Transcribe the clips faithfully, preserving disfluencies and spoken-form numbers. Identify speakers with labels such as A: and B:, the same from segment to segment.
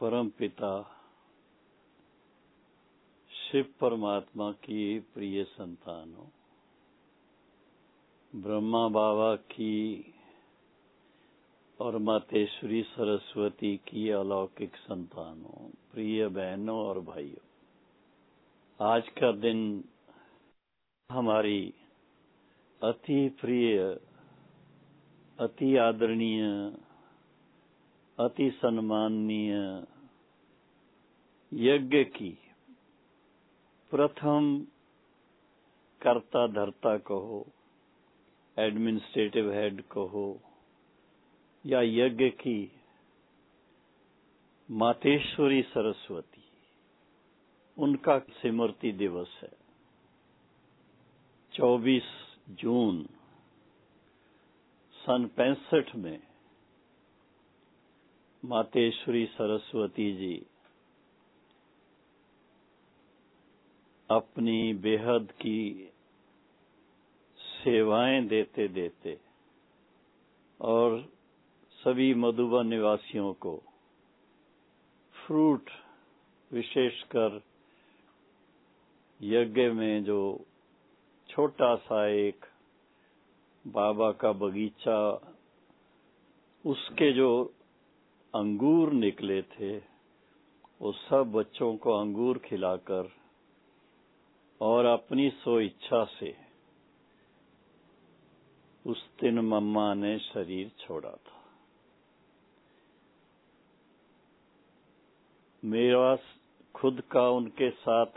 A: परम पिता शिव परमात्मा की प्रिय संतानों, ब्रह्मा बाबा की और मातेश्वरी सरस्वती की अलौकिक संतानों, प्रिय बहनों और भाइयों, आज का दिन हमारी अति प्रिय, अति आदरणीय, अति सम्माननीय यज्ञ की प्रथम कर्ता धर्ता कहो, एडमिनिस्ट्रेटिव हेड कहो या यज्ञ की मातेश्वरी सरस्वती, उनका स्मृति दिवस है। चौबीस जून सन पैंसठ में मातेश्वरी सरस्वती जी अपनी बेहद की सेवाएं देते देते और सभी मधुबन निवासियों को फ्रूट, विशेषकर यज्ञ में जो छोटा सा एक बाबा का बगीचा, उसके जो अंगूर निकले थे, वो सब बच्चों को अंगूर खिलाकर और अपनी सो इच्छा से उस दिन मम्मा ने शरीर छोड़ा था। मेरा खुद का उनके साथ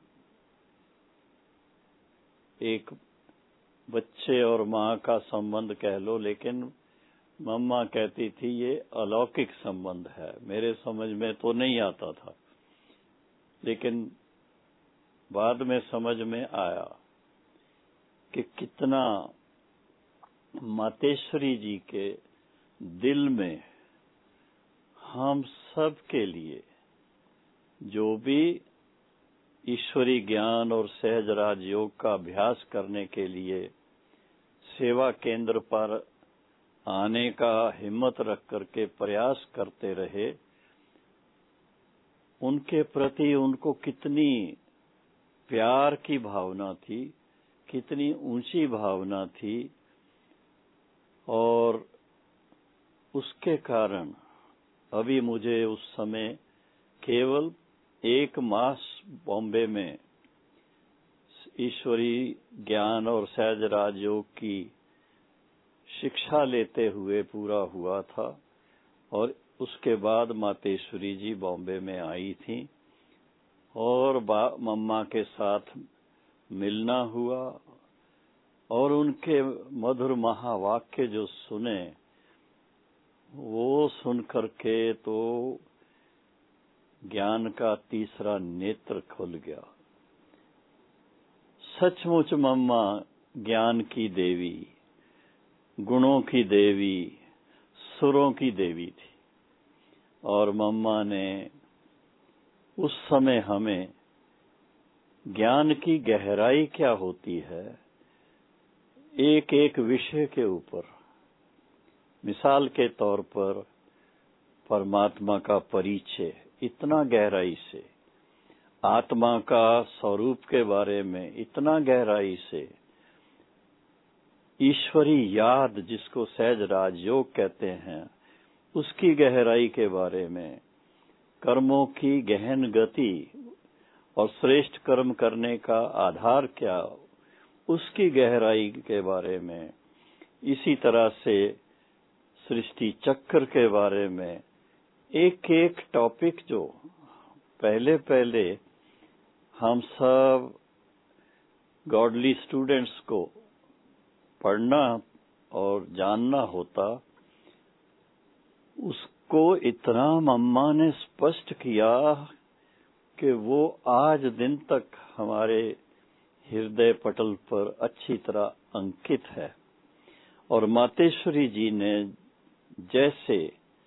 A: एक बच्चे और माँ का संबंध कह लो, लेकिन मम्मा कहती थी ये अलौकिक संबंध है। मेरे समझ में तो नहीं आता था, लेकिन बाद में समझ में आया कि कितना मातेश्वरी जी के दिल में हम सब के लिए जो भी ईश्वरी ज्ञान और सहज राजयोग का अभ्यास करने के लिए सेवा केंद्र पर आने का हिम्मत रख करके प्रयास करते रहे, उनके प्रति उनको कितनी प्यार की भावना थी, कितनी ऊंची भावना थी। और उसके कारण अभी मुझे उस समय केवल एक मास बॉम्बे में ईश्वरी ज्ञान और सहज राजयोग की शिक्षा लेते हुए पूरा हुआ था, और उसके बाद मातेश्वरी जी बॉम्बे में आई थी और मम्मा के साथ मिलना हुआ और उनके मधुर महावाक्य जो सुने, वो सुन करके तो ज्ञान का तीसरा नेत्र खुल गया। सचमुच मम्मा ज्ञान की देवी, गुणों की देवी, सुरों की देवी थी। और मम्मा ने उस समय हमें ज्ञान की गहराई क्या होती है, एक एक विषय के ऊपर, मिसाल के तौर पर परमात्मा का परिचय इतना गहराई से, आत्मा का स्वरूप के बारे में इतना गहराई से, ईश्वरी याद जिसको सहज राजयोग कहते हैं उसकी गहराई के बारे में, कर्मों की गहन गति और श्रेष्ठ कर्म करने का आधार क्या, उसकी गहराई के बारे में, इसी तरह से सृष्टि चक्र के बारे में एक एक टॉपिक जो पहले पहले हम सब गॉडली स्टूडेंट्स को पढ़ना और जानना होता, उसको इतना मम्मा ने स्पष्ट किया कि वो आज दिन तक हमारे हृदय पटल पर अच्छी तरह अंकित है। और मातेश्वरी जी ने जैसे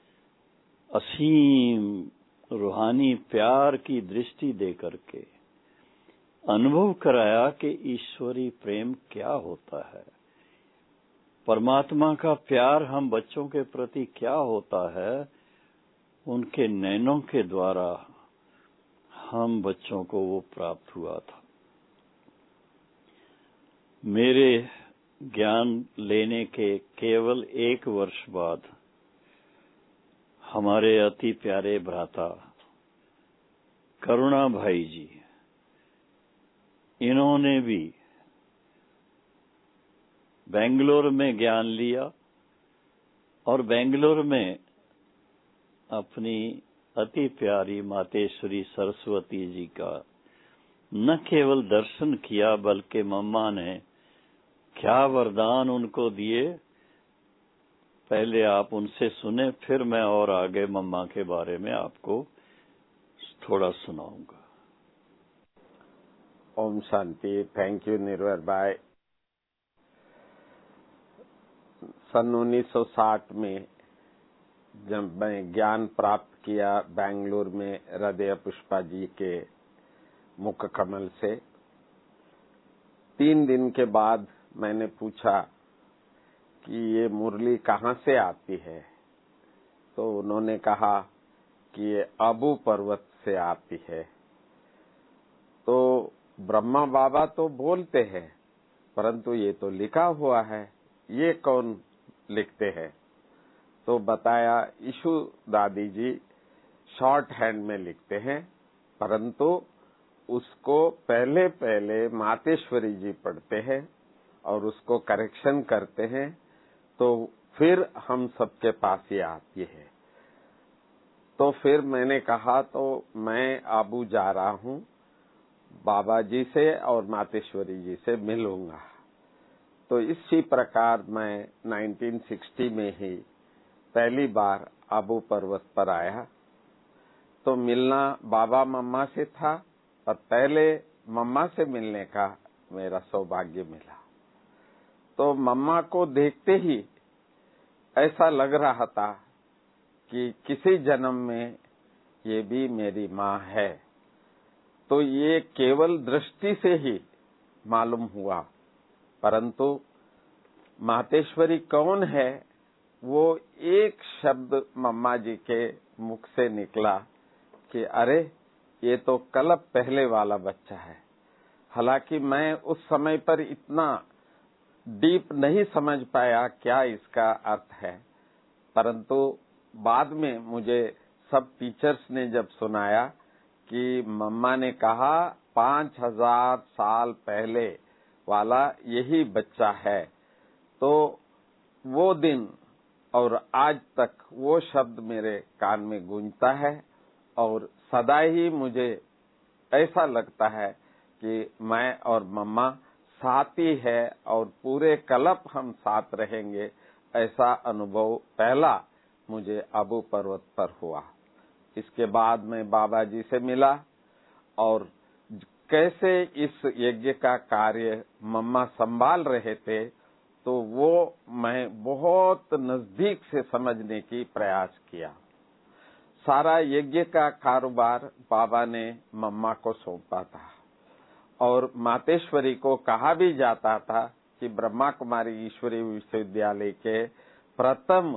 A: असीम रूहानी प्यार की दृष्टि देकर के अनुभव कराया कि ईश्वरी प्रेम क्या होता है, परमात्मा का प्यार हम बच्चों के प्रति क्या होता है, उनके नैनों के द्वारा हम बच्चों को वो प्राप्त हुआ था। मेरे ज्ञान लेने के केवल एक वर्ष बाद हमारे अति प्यारे भ्राता करुणा भाई जी, इन्होंने भी बेंगलोर में ज्ञान लिया और बेंगलोर में अपनी अति प्यारी मातेश्वरी सरस्वती जी का न केवल दर्शन किया, बल्कि मम्मा ने क्या वरदान उनको दिए, पहले आप उनसे सुने, फिर मैं और आगे मम्मा के बारे में आपको थोड़ा सुनाऊंगा।
B: ओम शांति। थैंक यू निर्वर भाई। सन उन्नीस सौ साठ में जब मैं ज्ञान प्राप्त किया बेंगलुरु में हृदय पुष्पा जी के मुख कमल से, तीन दिन के बाद मैंने पूछा कि ये मुरली कहाँ से आती है, तो उन्होंने कहा कि ये अबू पर्वत से आती है। तो ब्रह्मा बाबा तो बोलते हैं, परंतु ये तो लिखा हुआ है, ये कौन लिखते हैं? तो बताया ईशु दादी जी शॉर्ट हैंड में लिखते हैं, परंतु उसको पहले पहले मातेश्वरी जी पढ़ते हैं और उसको करेक्शन करते हैं, तो फिर हम सबके पास ये आती है। तो फिर मैंने कहा तो मैं अबू जा रहा हूँ, बाबा जी से और मातेश्वरी जी से मिलूंगा। तो इसी प्रकार मैं उन्नीस सौ साठ में ही पहली बार अबू पर्वत पर आया। तो मिलना बाबा मम्मा से था और पहले मम्मा से मिलने का मेरा सौभाग्य मिला। तो मम्मा को देखते ही ऐसा लग रहा था कि किसी जन्म में ये भी मेरी माँ है। तो ये केवल दृष्टि से ही मालूम हुआ, परंतु मातेश्वरी कौन है वो एक शब्द मम्मा जी के मुख से निकला कि अरे ये तो कल्प पहले वाला बच्चा है। हालांकि मैं उस समय पर इतना डीप नहीं समझ पाया क्या इसका अर्थ है, परंतु बाद में मुझे सब टीचर्स ने जब सुनाया कि मम्मा ने कहा पांच हजार साल पहले वाला यही बच्चा है, तो वो दिन और आज तक वो शब्द मेरे कान में गूंजता है और सदा ही मुझे ऐसा लगता है कि मैं और मम्मा साथ ही है और पूरे कल्प हम साथ रहेंगे। ऐसा अनुभव पहला मुझे अबू पर्वत पर हुआ। इसके बाद मैं बाबा जी से मिला और कैसे इस यज्ञ का कार्य मम्मा संभाल रहे थे, तो वो मैं बहुत नजदीक से समझने की प्रयास किया। सारा यज्ञ का कारोबार बाबा ने मम्मा को सौंपा था और मातेश्वरी को कहा भी जाता था कि ब्रह्मा कुमारी ईश्वरीय विश्वविद्यालय के प्रथम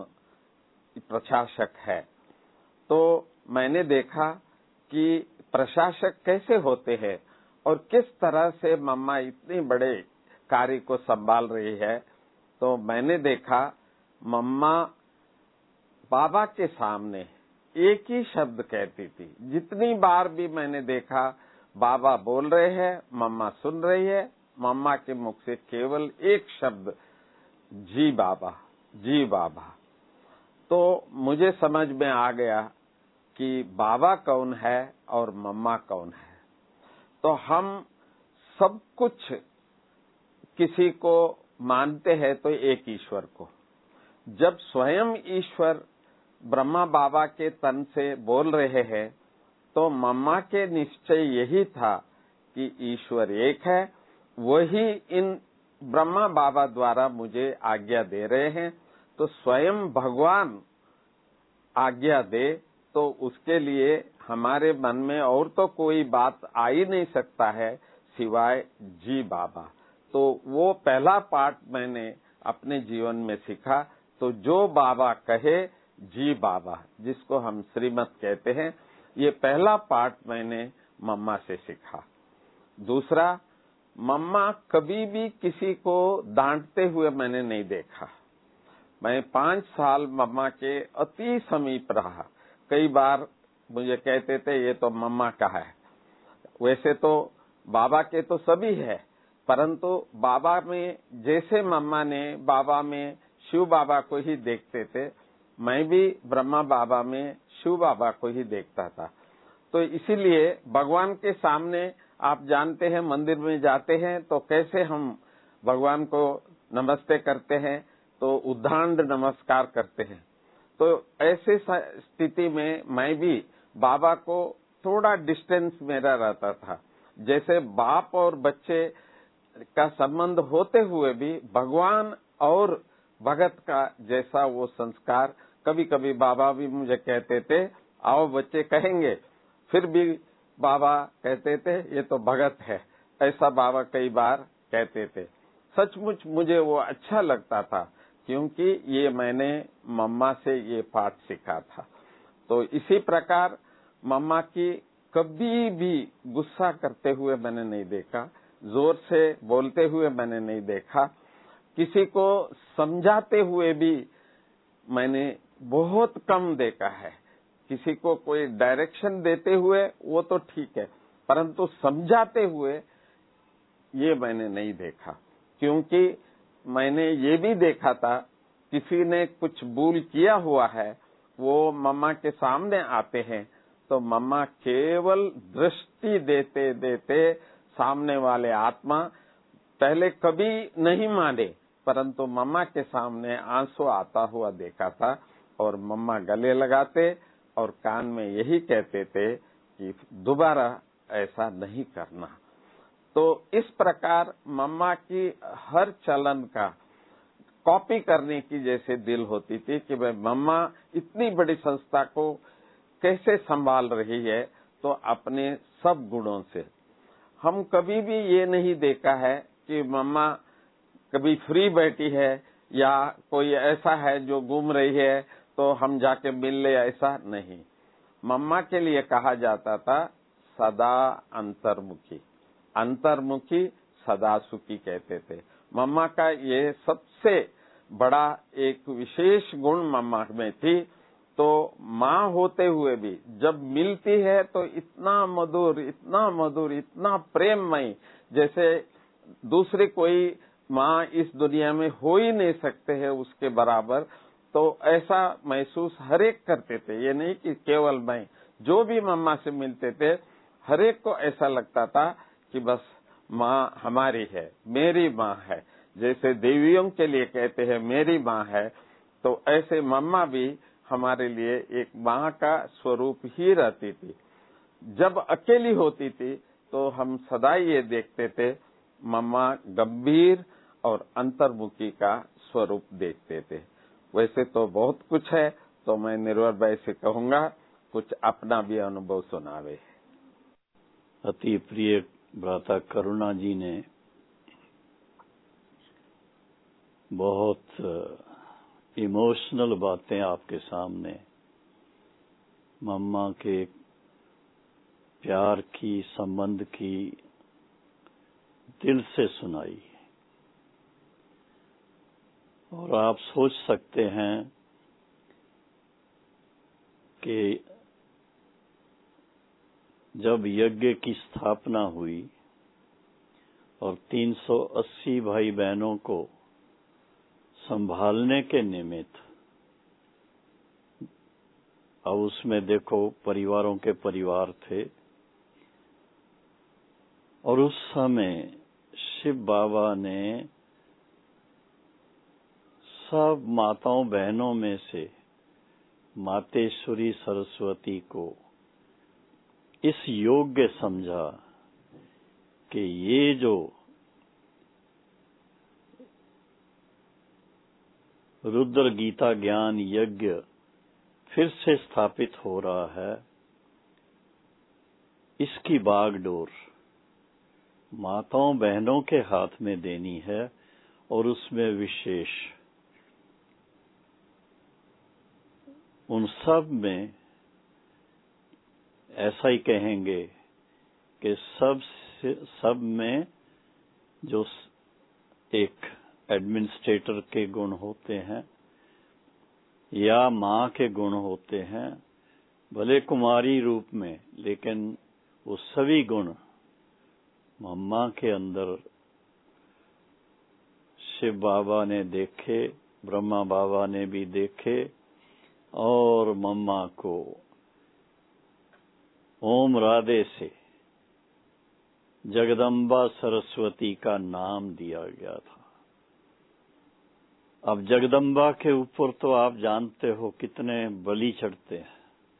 B: प्रशासक है। तो मैंने देखा कि प्रशासक कैसे होते हैं और किस तरह से मम्मा इतने बड़े कार्य को संभाल रही है। तो मैंने देखा मम्मा बाबा के सामने एक ही शब्द कहती थी। जितनी बार भी मैंने देखा बाबा बोल रहे हैं, मम्मा सुन रही है, मम्मा के मुख से केवल एक शब्द जी बाबा, जी बाबा। तो मुझे समझ में आ गया कि बाबा कौन है और मम्मा कौन है। तो हम सब कुछ किसी को मानते हैं तो एक ईश्वर को। जब स्वयं ईश्वर ब्रह्मा बाबा के तन से बोल रहे हैं, तो मम्मा के निश्चय यही था कि ईश्वर एक है, वही इन ब्रह्मा बाबा द्वारा मुझे आज्ञा दे रहे हैं। तो स्वयं भगवान आज्ञा दे तो उसके लिए हमारे मन में और तो कोई बात आ ही नहीं सकता है सिवाय जी बाबा। तो वो पहला पाठ मैंने अपने जीवन में सीखा। तो जो बाबा कहे जी बाबा, जिसको हम श्रीमत कहते हैं, ये पहला पाठ मैंने मम्मा से सीखा। दूसरा, मम्मा कभी भी किसी को डांटते हुए मैंने नहीं देखा। मैं पांच साल मम्मा के अति समीप रहा। कई बार मुझे कहते थे ये तो मम्मा का है। वैसे तो बाबा के तो सभी है, परंतु बाबा में जैसे मम्मा ने बाबा में शिव बाबा को ही देखते थे, मैं भी ब्रह्मा बाबा में शिव बाबा को ही देखता था। तो इसीलिए भगवान के सामने आप जानते हैं, मंदिर में जाते हैं तो कैसे हम भगवान को नमस्ते करते हैं, तो उद्धांड नमस्कार करते हैं। तो ऐसे स्थिति में मैं भी बाबा को थोड़ा डिस्टेंस मेरा रहता था। जैसे बाप और बच्चे का संबंध होते हुए भी भगवान और भगत का जैसा वो संस्कार, कभी कभी बाबा भी मुझे कहते थे, आओ बच्चे कहेंगे, फिर भी बाबा कहते थे ये तो भगत है, ऐसा बाबा कई बार कहते थे। सचमुच मुझे वो अच्छा लगता था, क्योंकि ये मैंने मम्मा से ये पाठ सीखा था। तो इसी प्रकार मम्मा की कभी भी गुस्सा करते हुए मैंने नहीं देखा, जोर से बोलते हुए मैंने नहीं देखा, किसी को समझाते हुए भी मैंने बहुत कम देखा है। किसी को कोई डायरेक्शन देते हुए वो तो ठीक है, परंतु समझाते हुए ये मैंने नहीं देखा। क्योंकि मैंने ये भी देखा था, किसी ने कुछ भूल किया हुआ है, वो मम्मा के सामने आते हैं तो मम्मा केवल दृष्टि देते देते सामने वाले आत्मा पहले कभी नहीं माने, परंतु मम्मा के सामने आंसू आता हुआ देखा था, और मम्मा गले लगाते और कान में यही कहते थे कि दोबारा ऐसा नहीं करना। तो इस प्रकार मम्मा की हर चलन का कॉपी करने की जैसे दिल होती थी कि भाई मम्मा इतनी बड़ी संस्था को कैसे संभाल रही है, तो अपने सब गुणों से। हम कभी भी ये नहीं देखा है कि मम्मा कभी फ्री बैठी है या कोई ऐसा है जो घूम रही है तो हम जाके मिल ले, ऐसा नहीं। मम्मा के लिए कहा जाता था सदा अंतर्मुखी, अंतर्मुखी सदा सुखी कहते थे। मम्मा का ये सबसे बड़ा एक विशेष गुण मम्मा में थी। तो माँ होते हुए भी जब मिलती है तो इतना मधुर, इतना मधुर, इतना प्रेममय, जैसे दूसरी कोई माँ इस दुनिया में हो ही नहीं सकते हैं उसके बराबर। तो ऐसा महसूस हर एक करते थे, ये नहीं कि केवल मैं, जो भी मम्मा से मिलते थे हर एक को ऐसा लगता था कि बस माँ हमारी है, मेरी माँ है। जैसे देवियों के लिए कहते हैं मेरी माँ है, तो ऐसे मम्मा भी हमारे लिए एक माँ का स्वरूप ही रहती थी। जब अकेली होती थी तो हम सदा ये देखते थे मम्मा गंभीर और अंतर्मुखी का स्वरूप देखते थे। वैसे तो बहुत कुछ है, तो मैं निर्वर भाई से कहूंगा कुछ अपना भी अनुभव सुनावे।
A: अति प्रिय भ्राता करुणा जी ने बहुत इमोशनल बातें आपके सामने मम्मा के प्यार की, संबंध की दिल से सुनाई। और आप सोच सकते हैं कि जब यज्ञ की स्थापना हुई और तीन सौ अस्सी भाई बहनों को संभालने के निमित्त, अब उसमें देखो परिवारों के परिवार थे, और उस समय शिव बाबा ने सब माताओं बहनों में से मातेश्वरी सरस्वती को इस योग्य समझा कि ये जो रुद्र गीता ज्ञान यज्ञ फिर से स्थापित हो रहा है, इसकी बागडोर माताओं बहनों के हाथ में देनी है, और उसमें विशेष उन सब में ऐसा ही कहेंगे कि सब सब में जो एक एडमिनिस्ट्रेटर के गुण होते हैं या माँ के गुण होते हैं, भले कुमारी रूप में, लेकिन वो सभी गुण मम्मा के अंदर शिव बाबा ने देखे, ब्रह्मा बाबा ने भी देखे और मम्मा को ओम राधे से जगदम्बा सरस्वती का नाम दिया गया था। अब जगदम्बा के ऊपर तो आप जानते हो कितने बलि चढ़ते हैं,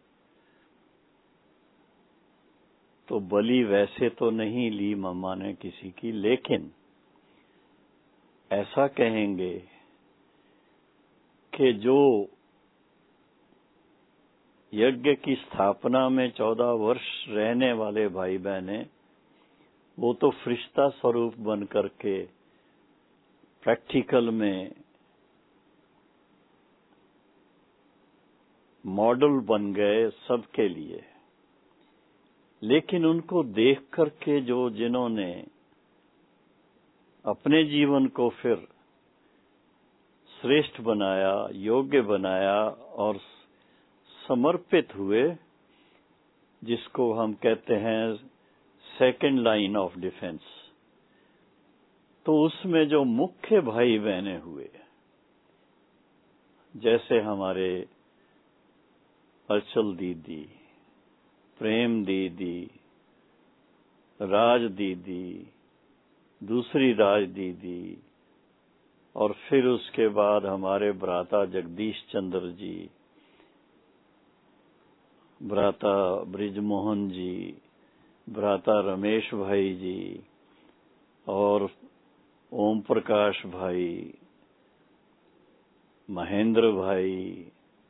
A: तो बलि वैसे तो नहीं ली मम्मा ने किसी की, लेकिन ऐसा कहेंगे कि जो यज्ञ की स्थापना में चौदह वर्ष रहने वाले भाई बहने, वो तो फरिश्ता स्वरूप बन करके प्रैक्टिकल में मॉडल बन गए सबके लिए। लेकिन उनको देख करके जो जिन्होंने अपने जीवन को फिर श्रेष्ठ बनाया, योग्य बनाया और समर्पित हुए, जिसको हम कहते हैं सेकंड लाइन ऑफ डिफेंस, तो उसमें जो मुख्य भाई बहने हुए, जैसे हमारे अर्चल दीदी, प्रेम दीदी, राज दीदी, दूसरी राज दीदी, और फिर उसके बाद हमारे भ्राता जगदीश चंद्र जी, भ्राता ब्रिजमोहन जी, भ्राता रमेश भाई जी और ओम प्रकाश भाई, महेंद्र भाई,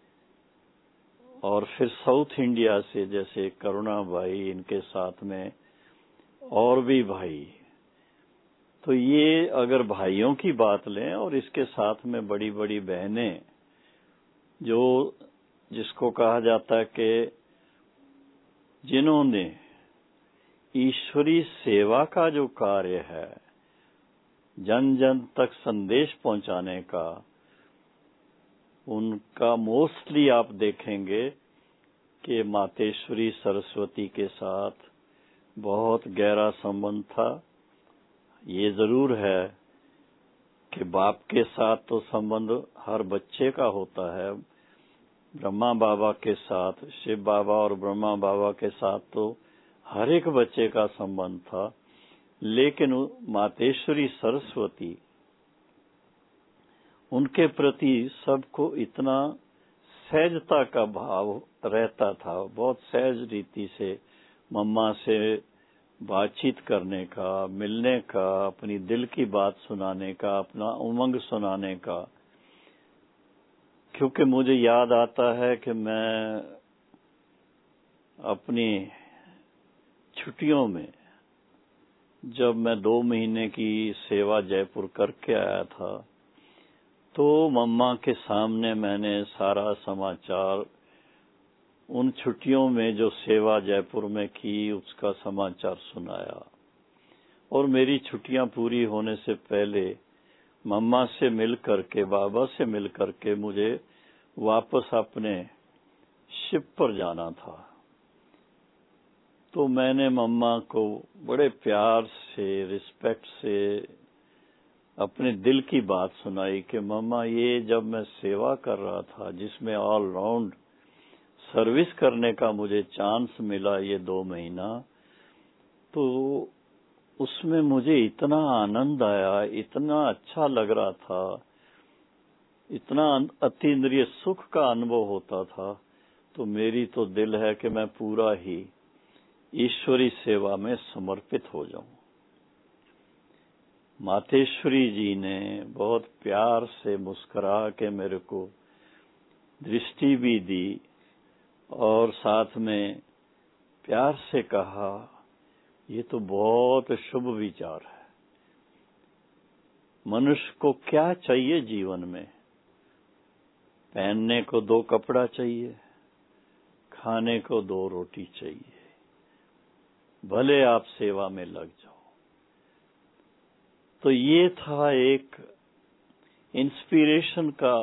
A: और फिर साउथ इंडिया से जैसे करुणा भाई, इनके साथ में और भी भाई। तो ये अगर भाइयों की बात लें और इसके साथ में बड़ी बड़ी बहनें, जो जिसको कहा जाता है कि जिन्होंने ईश्वरी सेवा का जो कार्य है, जन जन तक संदेश पहुंचाने का, उनका मोस्टली आप देखेंगे कि मातेश्वरी सरस्वती के साथ बहुत गहरा संबंध था। ये जरूर है कि बाप के साथ तो संबंध हर बच्चे का होता है, ब्रह्मा बाबा के साथ, शिव बाबा और ब्रह्मा बाबा के साथ तो हर एक बच्चे का संबंध था, लेकिन मातेश्वरी सरस्वती, उनके प्रति सबको इतना सहजता का भाव रहता था, बहुत सहज रीति से मम्मा से बातचीत करने का, मिलने का, अपनी दिल की बात सुनाने का, अपना उमंग सुनाने का। क्योंकि मुझे याद आता है कि मैं अपनी छुट्टियों में जब मैं दो महीने की सेवा जयपुर करके आया था, तो मम्मा के सामने मैंने सारा समाचार, उन छुट्टियों में जो सेवा जयपुर में की उसका समाचार सुनाया। और मेरी छुट्टियां पूरी होने से पहले मम्मा से मिल करके, बाबा से मिल करके मुझे वापस अपने शिप पर जाना था। तो मैंने मम्मा को बड़े प्यार से, रिस्पेक्ट से अपने दिल की बात सुनाई कि मम्मा, ये जब मैं सेवा कर रहा था, जिसमें ऑल राउंड सर्विस करने का मुझे चांस मिला ये दो महीना, तो उसमें मुझे इतना आनंद आया, इतना अच्छा लग रहा था, इतना अतीन्द्रिय सुख का अनुभव होता था। तो मेरी तो दिल है कि मैं पूरा ही ईश्वरी सेवा में समर्पित हो जाऊं। मातेश्वरी जी ने बहुत प्यार से मुस्कुरा के मेरे को दृष्टि भी दी और साथ में प्यार से कहा, ये तो बहुत शुभ विचार है। मनुष्य को क्या चाहिए जीवन में? पहनने को दो कपड़ा चाहिए, खाने को दो रोटी चाहिए, भले आप सेवा में लग जाओ। तो ये था एक इंस्पिरेशन का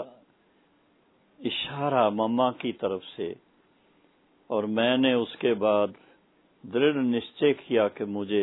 A: इशारा मम्मा की तरफ से, और मैंने उसके बाद दृढ़ निश्चय किया कि मुझे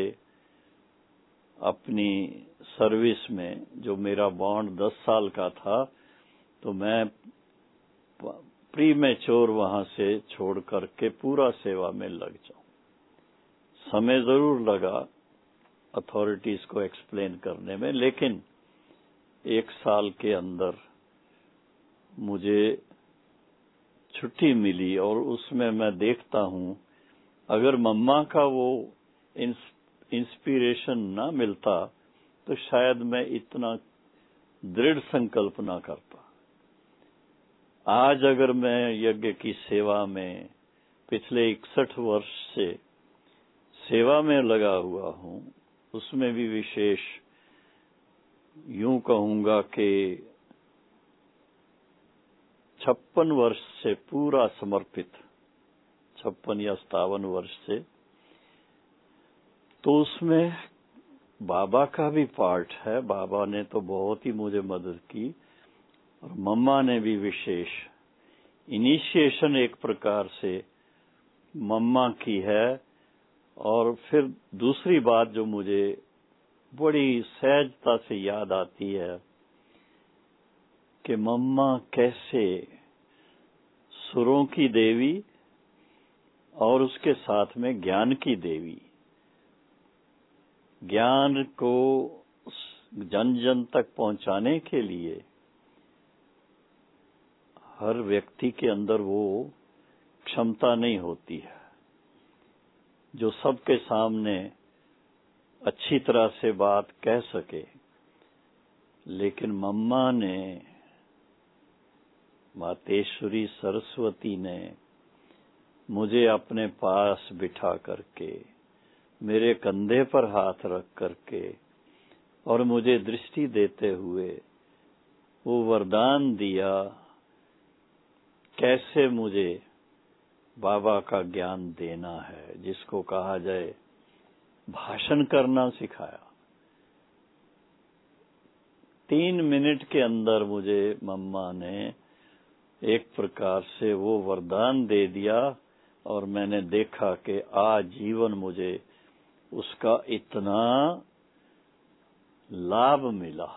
A: अपनी सर्विस में, जो मेरा बॉन्ड दस साल का था, तो मैं प्री मैच्योर वहां से छोड़ करके पूरा सेवा में लग जाऊं। समय जरूर लगा अथॉरिटीज को एक्सप्लेन करने में, लेकिन एक साल के अंदर मुझे छुट्टी मिली, और उसमें मैं देखता हूं अगर मम्मा का वो इंस्पिरेशन ना मिलता तो शायद मैं इतना दृढ़ संकल्प ना करता। आज अगर मैं यज्ञ की सेवा में पिछले इकसठ वर्ष से सेवा में लगा हुआ हूं, उसमें भी विशेष यूं कहूंगा कि छप्पन वर्ष से पूरा समर्पित, छप्पन या सतावन वर्ष से, तो उसमें बाबा का भी पार्ट है। बाबा ने तो बहुत ही मुझे मदद की, और मम्मा ने भी विशेष इनिशिएशन एक प्रकार से मम्मा की है। और फिर दूसरी बात जो मुझे बड़ी सहजता से याद आती है कि मम्मा कैसे सुरों की देवी और उसके साथ में ज्ञान की देवी, ज्ञान को जन जन तक पहुंचाने के लिए हर व्यक्ति के अंदर वो क्षमता नहीं होती है जो सबके सामने अच्छी तरह से बात कह सके। लेकिन मम्मा ने, मातेश्वरी सरस्वती ने मुझे अपने पास बिठा करके, मेरे कंधे पर हाथ रख करके और मुझे दृष्टि देते हुए वो वरदान दिया, कैसे मुझे बाबा का ज्ञान देना है, जिसको कहा जाए भाषण करना सिखाया। तीन मिनट के अंदर मुझे मम्मा ने एक प्रकार से वो वरदान दे दिया, और मैंने देखा कि आजीवन मुझे उसका इतना लाभ मिला।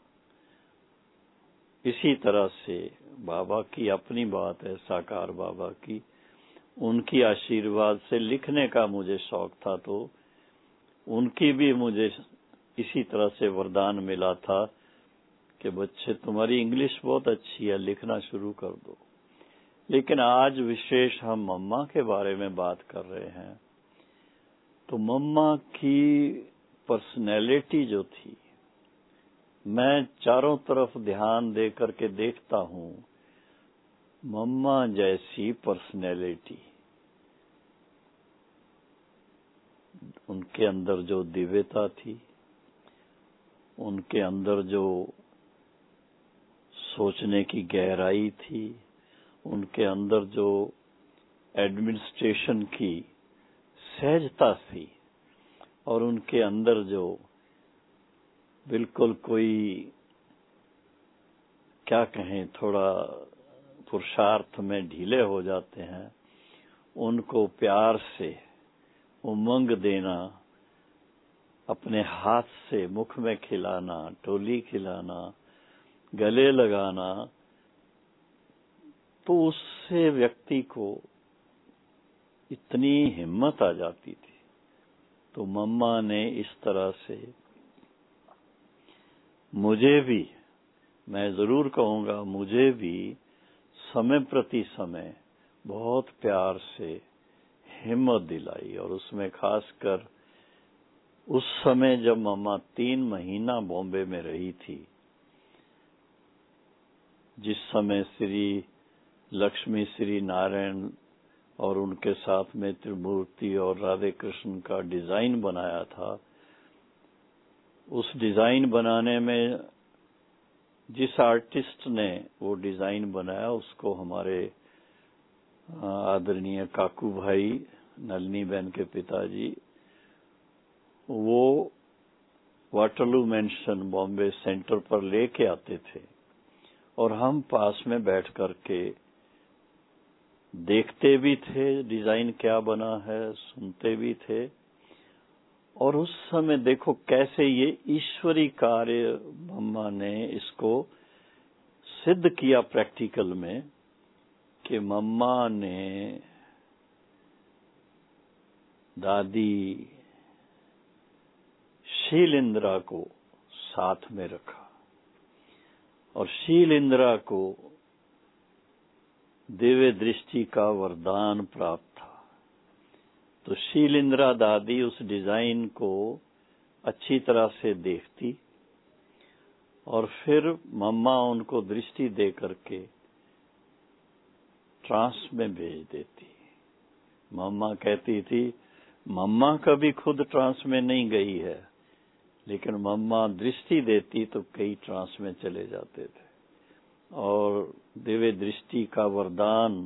A: इसी तरह से बाबा की अपनी बात है, साकार बाबा की, उनकी आशीर्वाद से लिखने का मुझे शौक था, तो उनकी भी मुझे इसी तरह से वरदान मिला था कि बच्चे तुम्हारी इंग्लिश बहुत अच्छी है, लिखना शुरू कर दो। लेकिन आज विशेष हम मम्मा के बारे में बात कर रहे हैं, तो मम्मा की पर्सनैलिटी जो थी, मैं चारों तरफ ध्यान दे करके देखता हूं, मम्मा जैसी पर्सनैलिटी, उनके अंदर जो दिव्यता थी, उनके अंदर जो सोचने की गहराई थी, उनके अंदर जो एडमिनिस्ट्रेशन की सहजता थी, और उनके अंदर जो बिल्कुल कोई क्या कहें, थोड़ा पुरुषार्थ में ढीले हो जाते हैं, उनको प्यार से उमंग देना, अपने हाथ से मुख में खिलाना, टोली खिलाना, गले लगाना, तो उससे व्यक्ति को इतनी हिम्मत आ जाती थी। तो मम्मा ने इस तरह से मुझे भी, मैं जरूर कहूंगा, मुझे भी समय प्रति समय बहुत प्यार से हिम्मत दिलाई। और उसमें खासकर उस समय जब मम्मा तीन महीना बॉम्बे में रही थी, जिस समय श्री लक्ष्मी श्री नारायण और उनके साथ में त्रिमूर्ति और राधे कृष्ण का डिजाइन बनाया था, उस डिजाइन बनाने में जिस आर्टिस्ट ने वो डिजाइन बनाया उसको हमारे आदरणीय काकू भाई नलिनी बहन के पिताजी वो वाटरलू मेंशन बॉम्बे सेंटर पर लेके आते थे और हम पास में बैठ करके देखते भी थे डिजाइन क्या बना है, सुनते भी थे। और उस समय देखो कैसे ये ईश्वरी कार्य मम्मा ने इसको सिद्ध किया प्रैक्टिकल में कि मम्मा ने दादी शील-इंद्रा को साथ में रखा और शील-इंद्रा को दिव्य दृष्टि का वरदान प्राप्त था। तो शील-इंद्रा दादी उस डिजाइन को अच्छी तरह से देखती और फिर मम्मा उनको दृष्टि दे करके ट्रांस में भेज देती। मम्मा कहती थी मम्मा कभी खुद ट्रांस में नहीं गई है, लेकिन मम्मा दृष्टि देती तो कई ट्रांस में चले जाते थे और दिव्य दृष्टि का वरदान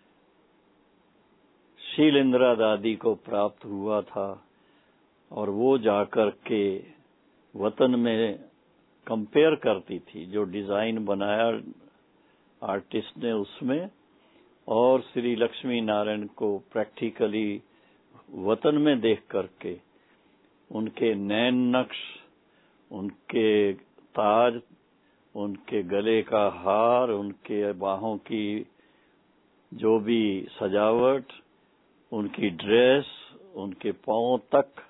A: शील-इंद्रा दादी को प्राप्त हुआ था। और वो जाकर के वतन में कंपेयर करती थी जो डिजाइन बनाया आर्टिस्ट ने उसमें और श्री लक्ष्मी नारायण को प्रैक्टिकली वतन में देख करके उनके नैन नक्श, उनके ताज, उनके गले का हार, उनके बाहों की जो भी सजावट, उनकी ड्रेस, उनके पांव तक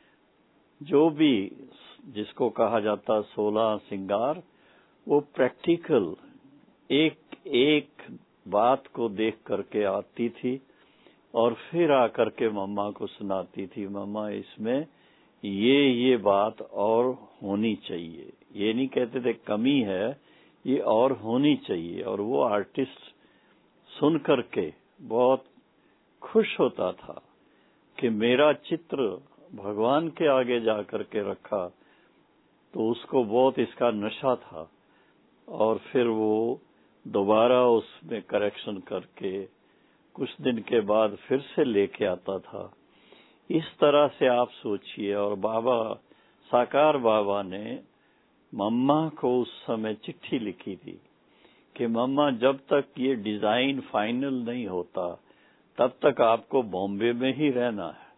A: जो भी जिसको कहा जाता सोलह सिंगार, वो प्रैक्टिकल एक एक बात को देख करके आती थी और फिर आकर के मम्मा को सुनाती थी मम्मा इसमें ये ये बात और होनी चाहिए। ये नहीं कहते थे कमी है, ये और होनी चाहिए। और वो आर्टिस्ट सुन करके बहुत खुश होता था कि मेरा चित्र भगवान के आगे जा करके रखा, तो उसको बहुत इसका नशा था और फिर वो दोबारा उसमें करेक्शन करके कुछ दिन के बाद फिर से लेके आता था। इस तरह से आप सोचिए। और बाबा साकार बाबा ने मम्मा को उस समय चिट्ठी लिखी थी कि मम्मा जब तक ये डिजाइन फाइनल नहीं होता तब तक आपको बॉम्बे में ही रहना है।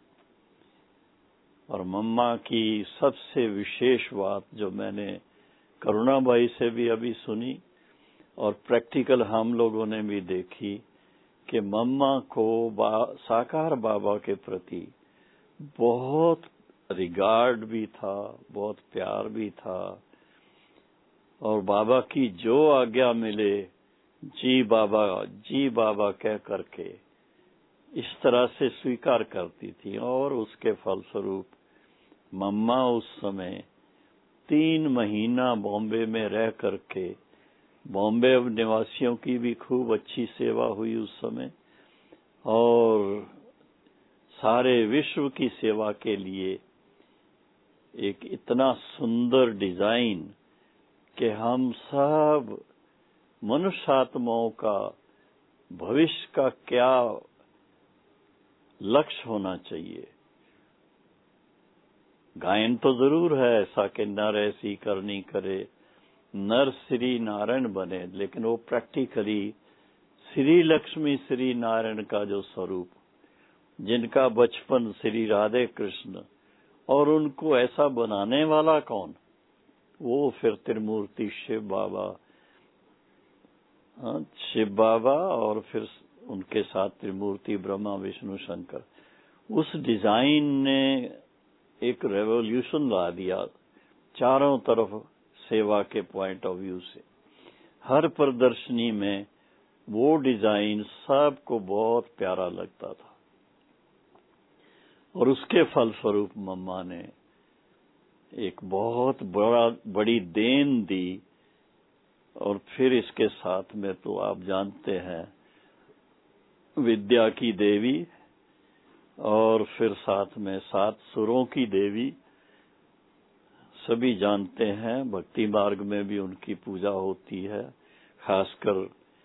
A: और मम्मा की सबसे विशेष बात जो मैंने करुणाबाई से भी अभी सुनी और प्रैक्टिकल हम लोगों ने भी देखी कि मम्मा को बा, साकार बाबा के प्रति बहुत रिगार्ड भी था, बहुत प्यार भी था और बाबा की जो आज्ञा मिले जी बाबा जी बाबा कह करके इस तरह से स्वीकार करती थी। और उसके फलस्वरूप मम्मा उस समय तीन महीना बॉम्बे में रह करके बॉम्बे निवासियों की भी खूब अच्छी सेवा हुई उस समय और सारे विश्व की सेवा के लिए एक इतना सुंदर डिजाइन कि हम सब मनुष्य आत्माओं का भविष्य का क्या लक्ष्य होना चाहिए। गायन तो जरूर है ऐसा कि नर ऐसी करनी करे, नर श्री नारायण बने, लेकिन वो प्रैक्टिकली श्री लक्ष्मी श्री नारायण का जो स्वरूप, जिनका बचपन श्री राधे कृष्ण, और उनको ऐसा बनाने वाला कौन? वो फिर त्रिमूर्ति शिव बाबा, शिव बाबा और फिर उनके साथ त्रिमूर्ति ब्रह्मा विष्णु शंकर। उस डिजाइन ने एक रेवोल्यूशन ला दिया चारों तरफ सेवा के पॉइंट ऑफ व्यू से। हर प्रदर्शनी में वो डिजाइन सबको बहुत प्यारा लगता था और उसके फलस्वरूप मम्मा ने एक बहुत बड़ा बड़ी देन दी। और फिर इसके साथ में तो आप जानते हैं विद्या की देवी और फिर साथ में सात सुरों की देवी सभी जानते हैं, भक्ति मार्ग में भी उनकी पूजा होती है, खासकर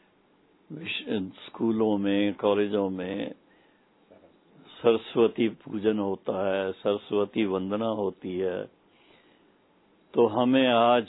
A: स्कूलों में, कॉलेजों में सरस्वती पूजन होता है, सरस्वती वंदना होती है। तो हमें आज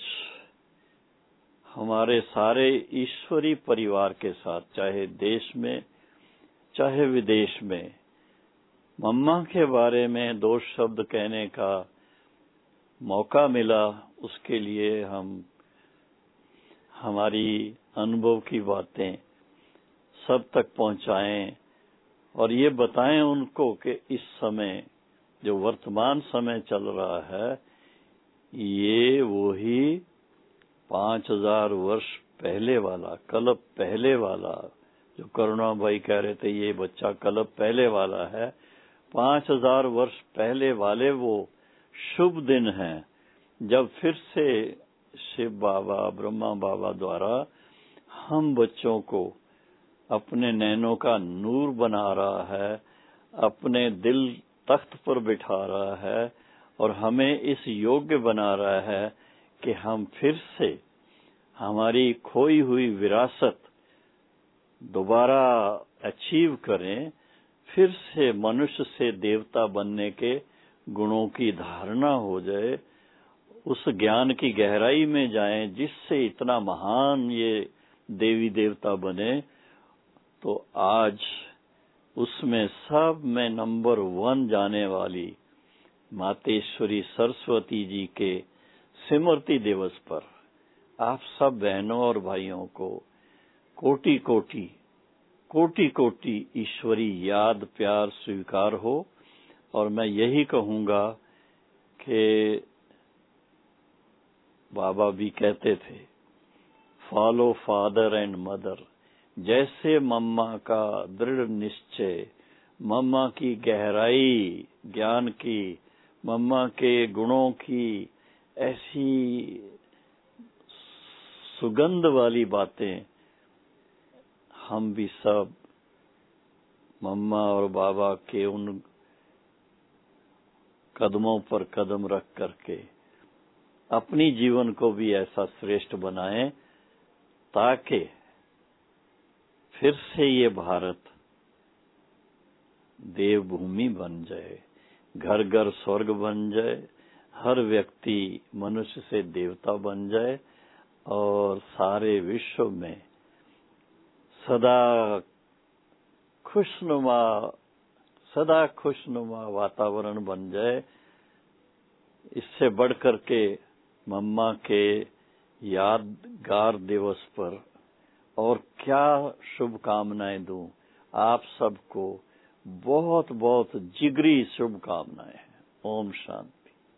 A: हमारे सारे ईश्वरी परिवार के साथ, चाहे देश में चाहे विदेश में, मम्मा के बारे में दो शब्द कहने का मौका मिला। उसके लिए हम हमारी अनुभव की बातें सब तक पहुंचाएं और ये बताएं उनको कि इस समय जो वर्तमान समय चल रहा है, ये वही पांच हजार वर्ष पहले वाला, कल्प पहले वाला, जो करुणा भाई कह रहे थे ये बच्चा कल्प पहले वाला है, पांच हजार वर्ष पहले वाले वो शुभ दिन हैं जब फिर से शिव बाबा, ब्रह्मा बाबा द्वारा हम बच्चों को अपने नैनों का नूर बना रहा है, अपने दिल तख्त पर बिठा रहा है और हमें इस योग्य बना रहा है कि हम फिर से हमारी खोई हुई विरासत दोबारा अचीव करें, फिर से मनुष्य से देवता बनने के गुणों की धारणा हो जाए, उस ज्ञान की गहराई में जाएं जिससे इतना महान ये देवी देवता बने। तो आज उसमें सब में नंबर वन जाने वाली मातेश्वरी सरस्वती जी के स्मृति दिवस पर आप सब बहनों और भाइयों को कोटि कोटि कोटि कोटि ईश्वरी याद प्यार स्वीकार हो। और मैं यही कहूंगा कि बाबा भी कहते थे, फॉलो फादर एंड मदर। जैसे मम्मा का दृढ़ निश्चय, मम्मा की गहराई ज्ञान की, मम्मा के गुणों की ऐसी सुगंध वाली बातें, हम भी सब मम्मा और बाबा के उन कदमों पर कदम रख करके अपनी जीवन को भी ऐसा श्रेष्ठ बनाएं ताकि फिर से ये भारत देवभूमि बन जाए, घर घर स्वर्ग बन जाए, हर व्यक्ति मनुष्य से देवता बन जाए और सारे विश्व में सदा खुशनुमा सदा खुशनुमा वातावरण बन जाए। इससे बढ़कर के मम्मा के यादगार दिवस पर और क्या शुभकामनाएं दूं। आप सबको बहुत बहुत जिगरी शुभकामनाएं हैं। ओम शांति।